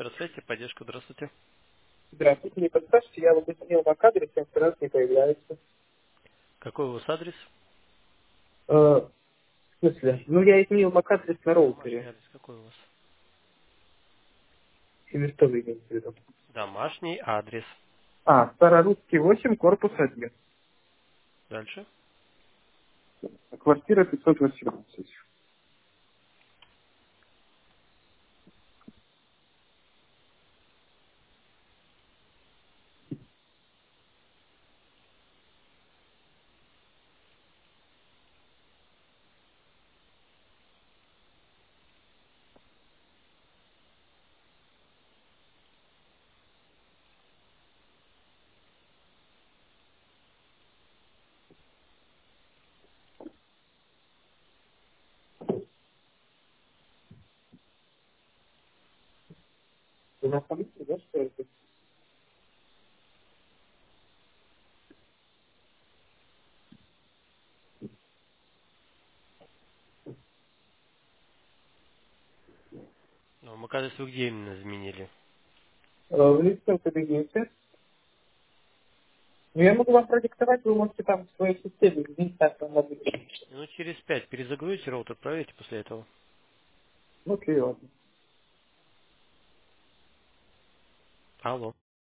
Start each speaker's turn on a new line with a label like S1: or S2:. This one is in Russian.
S1: Здравствуйте, поддержка, здравствуйте.
S2: Здравствуйте, не подскажете, я вам изменил на кадре, второй раз не появляется.
S1: Какой у вас адрес?
S2: В смысле? Ну, я изменил MAC-адрес на
S1: Домашний
S2: роутере.
S1: адрес какой у вас?
S2: Или что вы имеете в виду?
S1: Домашний адрес.
S2: Старорусский 8, корпус 1.
S1: Дальше.
S2: Квартира 518. Вы находитесь, да, что это?
S1: Ну, мы, кажется, вы где именно изменили?
S2: В личном кабинете. Ну, я могу вам продиктовать, вы можете там в своей системе видеть, так там надо.
S1: Ну, через 5 перезагрузите роутер, проверьте после этого.
S2: Окей, ладно.
S1: Алло.